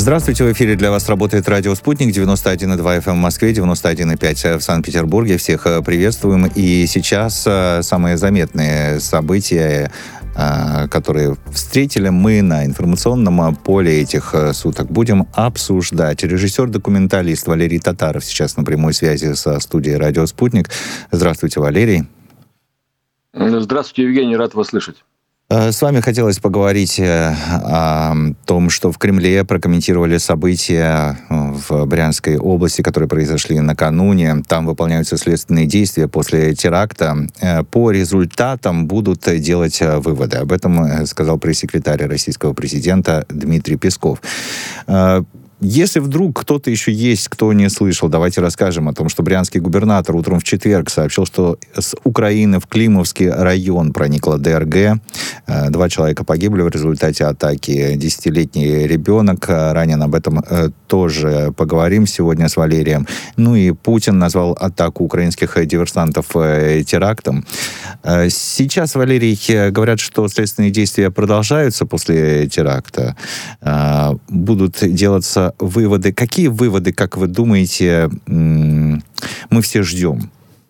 Здравствуйте, в эфире для вас работает радио «Спутник», 91,2 FM в Москве, 91,5 в Санкт-Петербурге. Всех приветствуем. И сейчас самые заметные события, которые встретили мы на информационном поле этих суток, будем обсуждать. Режиссер-документалист Валерий Татаров сейчас на прямой связи со студией «Радио Спутник». Здравствуйте, Валерий. Здравствуйте, Евгений, рад вас слышать. С вами хотелось поговорить о том, что в Кремле прокомментировали события в Брянской области, которые произошли накануне. Там выполняются следственные действия после теракта. По результатам будут делать выводы. Об этом сказал пресс-секретарь российского президента Дмитрий Песков. Если вдруг кто-то еще есть, кто не слышал, давайте расскажем о том, что брянский губернатор утром в четверг сообщил, что с Украины в Климовский район проникла ДРГ. 2 человека погибли в результате атаки. 10-летний ребенок ранен. Об этом тоже поговорим сегодня с Валерием. Ну и Путин назвал атаку украинских диверсантов терактом. Сейчас, Валерий, говорят, что следственные действия продолжаются после теракта. Будут делаться выводы. Какие выводы, как вы думаете, мы все ждем?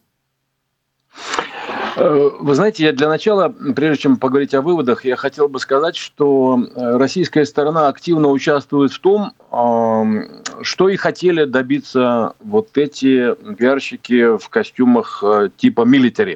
Вы знаете, я для начала, прежде чем поговорить о выводах, я хотел бы сказать, что российская сторона активно участвует в том, что и хотели добиться вот эти пиарщики в костюмах типа милитари.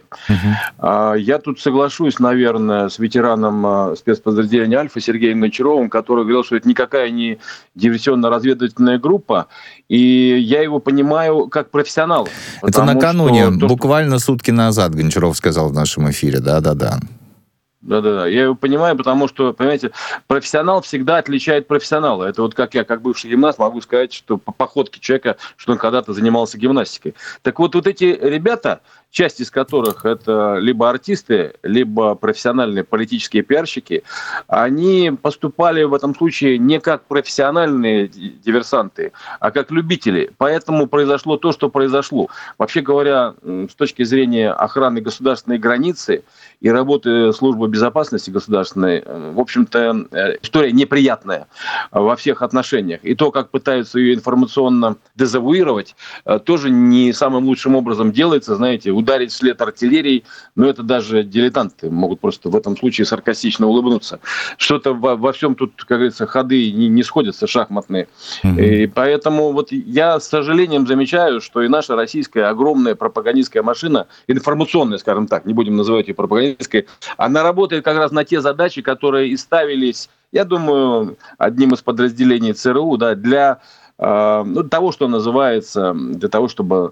Я тут соглашусь, наверное, с ветераном спецподразделения «Альфа» Сергеем Гончаровым, который говорил, что это никакая не диверсионно-разведывательная группа, и я его понимаю как профессионал. Это накануне, буквально сутки назад Гончаров сказал в нашем эфире, да-да-да. Да-да-да, я его понимаю, потому что, понимаете, профессионал всегда отличает профессионала. Это вот как я, как бывший гимнаст, могу сказать, что по походке человека, что он когда-то занимался гимнастикой. Так вот эти ребята, часть из которых это либо артисты, либо профессиональные политические пиарщики, они поступали в этом случае не как профессиональные диверсанты, а как любители. Поэтому произошло то, что произошло. Вообще говоря, с точки зрения охраны государственной границы и работы службы безопасности государственной, в общем-то, история неприятная во всех отношениях. И то, как пытаются ее информационно дезавуировать, тоже не самым лучшим образом делается, знаете, ударить вслед артиллерии, но это даже дилетанты могут просто в этом случае саркастично улыбнуться. Что-то во всем тут, как говорится, ходы не сходятся шахматные. И поэтому вот я с сожалением замечаю, что и наша российская огромная пропагандистская машина, информационная, скажем так, не будем называть ее пропагандистской, она работает как раз на те задачи, которые и ставились, я думаю, одним из подразделений ЦРУ, да, для того, что называется, для того, чтобы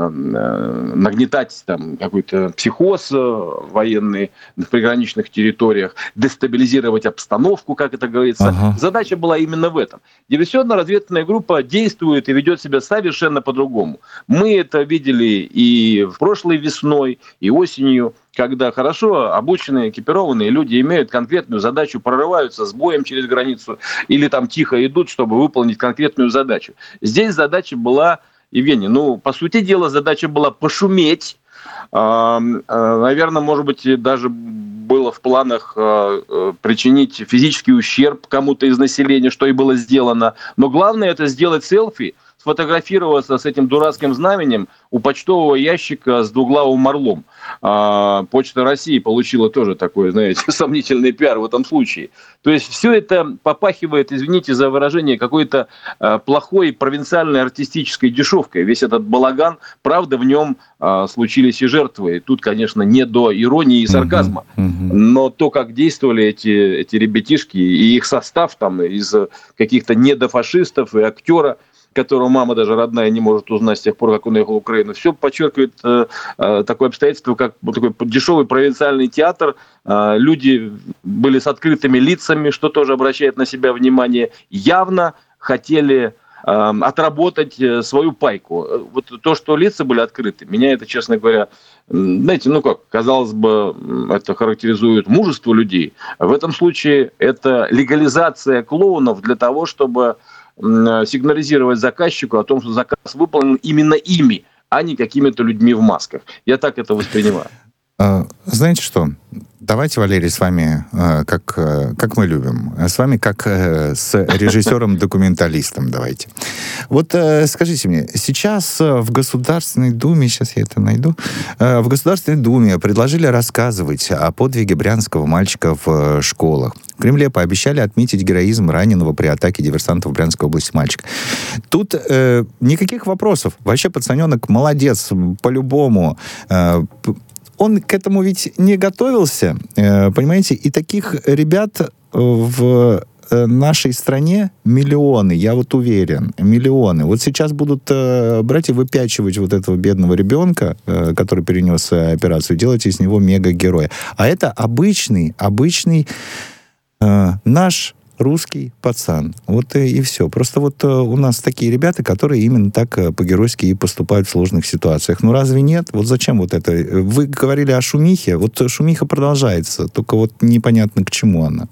нагнетать там какой-то психоз военный в приграничных территориях, дестабилизировать обстановку, как это говорится. Задача была именно в этом. Диверсионно-разведывательная группа действует и ведет себя совершенно по-другому. Мы это видели и в прошлой весной, и осенью, когда хорошо обученные, экипированные люди имеют конкретную задачу, прорываются с боем через границу или там тихо идут, чтобы выполнить конкретную задачу. Здесь задача была, Евгений, по сути дела, задача была пошуметь. Наверное, может быть, даже было в планах причинить физический ущерб кому-то из населения, что и было сделано. Но главное — это сделать селфи, сфотографироваться с этим дурацким знаменем у почтового ящика с двуглавым орлом. Почта России получила тоже такой, знаете, сомнительный пиар в этом случае. То есть все это попахивает, извините за выражение, какой-то плохой провинциальной артистической дешевкой. Весь этот балаган, правда, в нем случились и жертвы. И тут, конечно, не до иронии и сарказма. Но то, как действовали эти ребятишки и их состав там из каких-то недофашистов и актера, которого мама даже родная не может узнать с тех пор, как он уехал в Украину. Все подчеркивает такое обстоятельство, как такой дешевый провинциальный театр. Люди были с открытыми лицами, что тоже обращает на себя внимание. Явно хотели отработать свою пайку. Вот то, что лица были открыты, меня это, честно говоря, знаете, казалось бы, это характеризует мужество людей. В этом случае это легализация клоунов для того, чтобы сигнализировать заказчику о том, что заказ выполнен именно ими, а не какими-то людьми в масках. Я так это воспринимаю. Знаете что? Давайте, Валерий, с вами, как мы любим, с вами как с режиссером-документалистом давайте. Вот скажите мне, сейчас в Государственной Думе, сейчас я это найду, в Государственной Думе предложили рассказывать о подвиге брянского мальчика в школах. В Кремле пообещали отметить героизм раненого при атаке диверсантов в Брянской области мальчика. Тут никаких вопросов. Вообще пацаненок молодец, по-любому. Он к этому ведь не готовился, понимаете? И таких ребят в нашей стране миллионы, я вот уверен, миллионы. Вот сейчас будут брать и выпячивать вот этого бедного ребенка, который перенес операцию, делать из него мега-героя. А это обычный наш русский пацан. Вот и все. Просто вот у нас такие ребята, которые именно так по-геройски и поступают в сложных ситуациях. Ну разве нет? Вот зачем вот это? Вы говорили о шумихе. Вот шумиха продолжается, только вот непонятно, к чему она.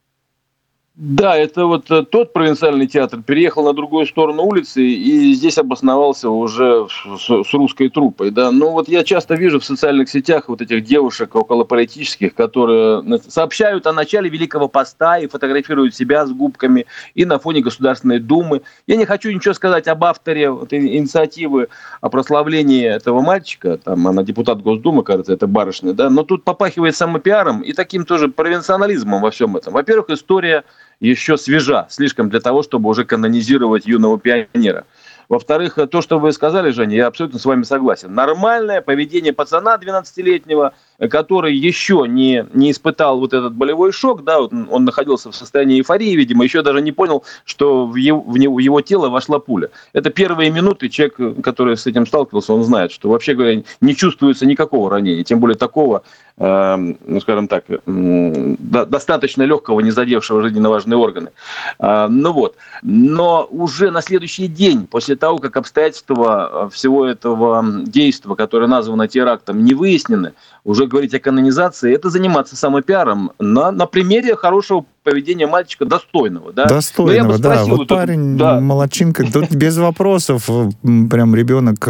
Да, это вот тот провинциальный театр переехал на другую сторону улицы и здесь обосновался уже с русской труппой, да. Но вот я часто вижу в социальных сетях вот этих девушек околополитических, которые сообщают о начале Великого Поста и фотографируют себя с губками и на фоне Государственной Думы. Я не хочу ничего сказать об авторе этой инициативы о прославлении этого мальчика, там она депутат Госдумы, кажется, это барышня, да, но тут попахивает самопиаром и таким тоже провинционализмом во всем этом. Во-первых, история еще свежа, слишком для того, чтобы уже канонизировать юного пионера. Во-вторых, то, что вы сказали, Женя, я абсолютно с вами согласен. Нормальное поведение пацана 12-летнего, который еще не испытал вот этот болевой шок, да, вот он находился в состоянии эйфории, видимо, еще даже не понял, что в его тело вошла пуля. Это первые минуты, человек, который с этим сталкивался, он знает, что, вообще говоря, не чувствуется никакого ранения, тем более такого, ну, скажем так, достаточно легкого, не задевшего жизненно важные органы. Ну вот. Но уже на следующий день, после того, как обстоятельства всего этого действия, которое названо терактом, не выяснены, уже говорить о канонизации, это заниматься самопиаром на примере хорошего поведения мальчика достойного. Да? Достойного, да. Вот парень, да. Молодчинка, тут без вопросов, прям ребенок...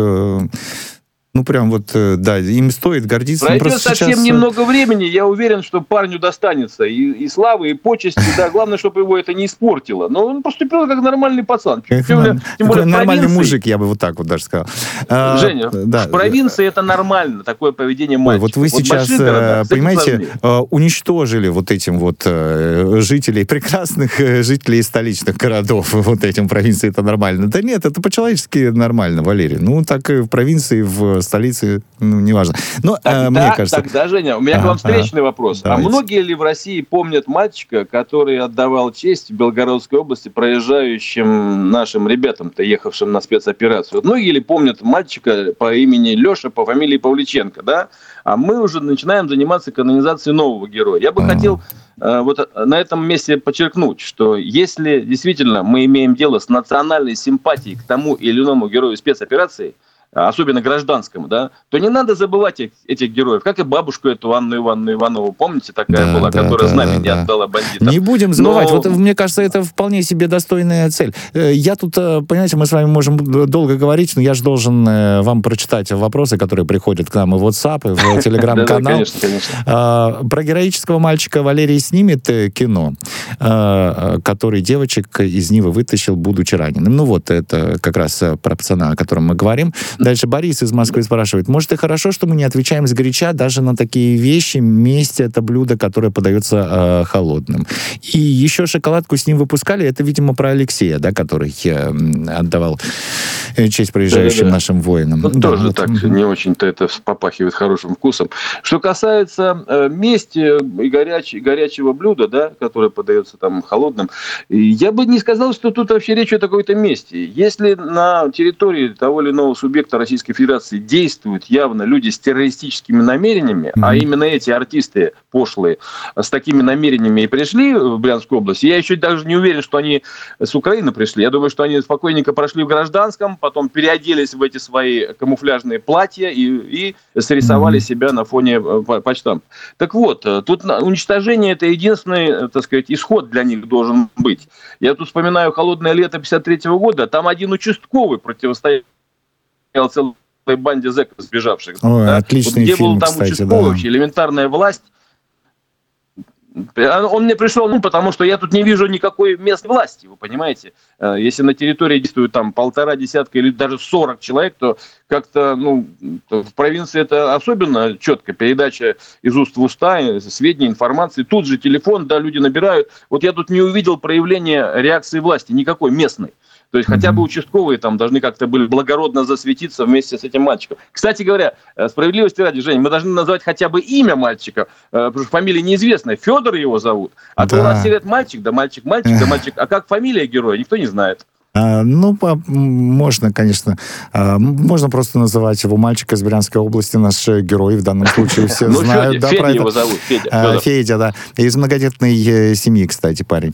Ну, прям вот, да, им стоит гордиться. Пройдет совсем сейчас... немного времени, я уверен, что парню достанется и славы, и почести, да, главное, чтобы его это не испортило. Но он поступил как нормальный пацан. Тем более нормальный мужик, я бы вот так вот даже сказал. Женя, в провинции это нормально, такое поведение мальчика. Вот вы сейчас, понимаете, уничтожили вот этим вот жителей, прекрасных жителей столичных городов, вот этим провинции это нормально. Да нет, это по-человечески нормально, Валерий. Ну, так и в провинции, в столице, ну, неважно. Но, мне кажется... Тогда, Женя, у меня к вам встречный вопрос. Давайте. А многие ли в России помнят мальчика, который отдавал честь в Белгородской области проезжающим нашим ребятам-то, ехавшим на спецоперацию? Многие ли помнят мальчика по имени Леша, по фамилии Павличенко, да? А мы уже начинаем заниматься канонизацией нового героя. Я бы хотел вот на этом месте подчеркнуть, что если действительно мы имеем дело с национальной симпатией к тому или иному герою спецоперации, особенно гражданскому, да, то не надо забывать этих героев, как и бабушку эту Анну Ивановну Иванову, помните, такая была, которая знамя не отдала бандитам. Не будем забывать, вот мне кажется, это вполне себе достойная цель. Я тут, понимаете, мы с вами можем долго говорить, но я же должен вам прочитать вопросы, которые приходят к нам и в WhatsApp, и в Telegram-канал. Про героического мальчика Валерий снимет кино, который девочек из Нивы вытащил, будучи раненым. Ну вот, это как раз про пацана, о котором мы говорим. Дальше Борис из Москвы спрашивает, может, и хорошо, что мы не отвечаем сгоряча даже на такие вещи, месть — это блюдо, которое подается холодным. И еще шоколадку с ним выпускали, это, видимо, про Алексея, да, который отдавал честь проезжающим нашим воинам. Ну, да, тоже вот. Так, не очень-то это попахивает хорошим вкусом. Что касается мести и горячего блюда, да, которое подается там холодным, я бы не сказал, что тут вообще речь о какой-то мести. Если на территории того или иного субъекта Российской Федерации действуют явно люди с террористическими намерениями, а именно эти артисты пошлые с такими намерениями и пришли в Брянскую область, я еще даже не уверен, что они с Украины пришли. Я думаю, что они спокойненько прошли в гражданском, потом переоделись в эти свои камуфляжные платья и срисовали себя на фоне почтампа. Так вот, тут уничтожение — это единственный, так сказать, исход для них должен быть. Я тут вспоминаю холодное лето 1953 года, там один участковый противостоял целому банде зэков сбежавших. Ой, да? Отличный вот, где фильм, был там кстати, участковый, да. вообще элементарная власть. Он мне пришел, потому что я тут не вижу никакой местной власти, вы понимаете. Если на территории действует там 1,5 десятка или даже 40 человек, то как-то, в провинции это особенно четко. Передача из уст в уста, сведения, информации. Тут же телефон, да, люди набирают. Вот я тут не увидел проявления реакции власти, никакой местной. То есть хотя бы участковые там должны как-то были благородно засветиться вместе с этим мальчиком. Кстати говоря, справедливости ради, Жень, мы должны назвать хотя бы имя мальчика, потому что фамилия неизвестная. Федор его зовут. А то у нас все говорят мальчик, да мальчик. А как фамилия героя, никто не знает. Можно, конечно. Можно просто называть его мальчик из Брянской области, наш герой в данном случае. Все знают. Федя его зовут. Федя, да. Из многодетной семьи, кстати, парень.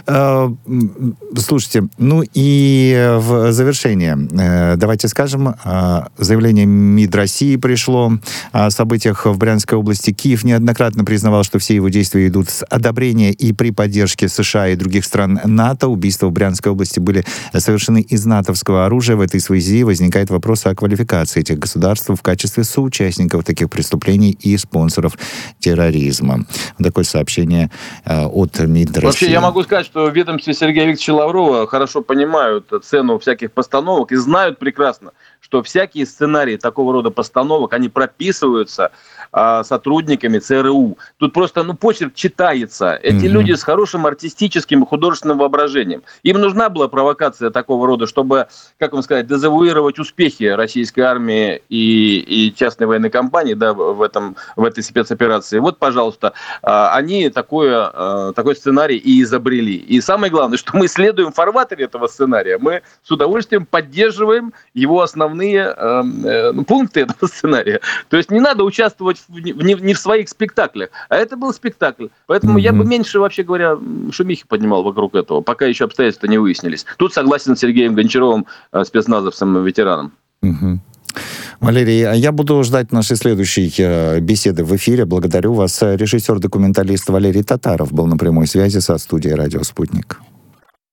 Слушайте, и в завершение давайте скажем, заявление МИД России пришло о событиях в Брянской области. Киев неоднократно признавал, что все его действия идут с одобрения и при поддержке США и других стран НАТО. Убийства в Брянской области были совершены из натовского оружия. В этой связи возникает вопрос о квалификации этих государств в качестве соучастников таких преступлений и спонсоров терроризма. Такое сообщение от МИД России. Вообще, я могу сказать, что в ведомстве Сергея Викторовича Лаврова хорошо понимают цену всяких постановок и знают прекрасно, что всякие сценарии такого рода постановок, они прописываются сотрудниками ЦРУ. Тут просто, почерк читается. Эти люди с хорошим артистическим и художественным воображением. Им нужна была провокация такого рода, чтобы, как вам сказать, дезавуировать успехи российской армии и частной военной компании, да, в этой спецоперации. Вот, пожалуйста, они такой сценарий и изобрели. И самое главное, что мы следуем фарватере этого сценария. Мы с удовольствием поддерживаем его основные пункты этого сценария. То есть не надо участвовать не в своих спектаклях, а это был спектакль. Поэтому я бы меньше, вообще говоря, шумихи поднимал вокруг этого, пока еще обстоятельства не выяснились. Тут согласен с Сергеем Гончаровым, спецназовцем, ветераном. Валерий, я буду ждать нашей следующей беседы в эфире. Благодарю вас. Режиссер-документалист Валерий Татаров был на прямой связи со студией «Радио Спутник».